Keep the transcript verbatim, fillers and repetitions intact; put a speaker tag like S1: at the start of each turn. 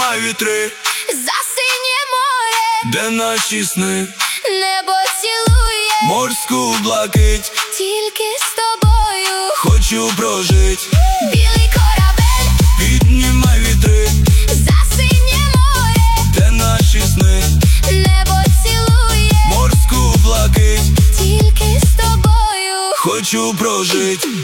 S1: Піднімай вітри
S2: за синє море,
S1: де наші сни,
S2: небо цілує
S1: морську блакить,
S2: тільки з тобою
S1: хочу прожить.
S2: білий корабель,
S1: Піднімай вітри
S2: за синє море,
S1: де наші сни,
S2: небо цілує
S1: морську блакить,
S2: тільки з тобою
S1: хочу прожить.